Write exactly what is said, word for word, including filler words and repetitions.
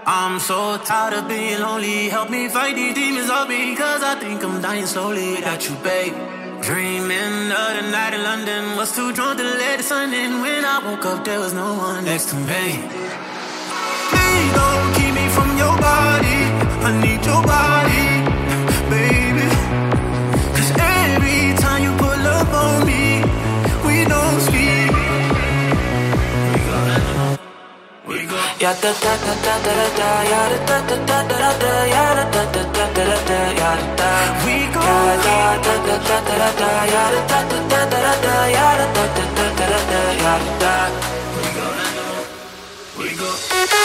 I'm so tired of being lonely. Help me fight these demons off me, cause I think I'm dying slowly without you, babe. Dreaming of the night in London. Was too drunk to let the sun in. When I woke up, there was no one next to me. Please don't keep me from your body. I need your body, baby. Cause every time you pull up on me, we don't speak. We go. Ya da da da da da da, ya da da da da da da, ya da da da da da da, ya da da. We go. Ya da da da da da da, ya da da da da da, ya da da da da da, ya da da. We go. We go.